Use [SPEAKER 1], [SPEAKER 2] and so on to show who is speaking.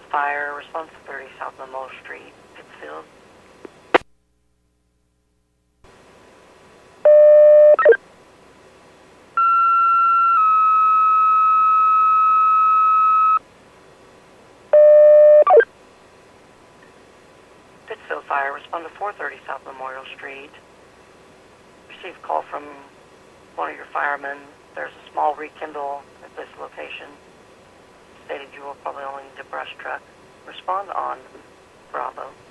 [SPEAKER 1] fire. Response to 30 South Memorial Street, Pittsfield. Pittsfield Fire, respond to 430 South Memorial Street. Received a call from one of your firemen. There's a small rekindle at this location. Stated you will probably only need a brush truck. Respond on Bravo.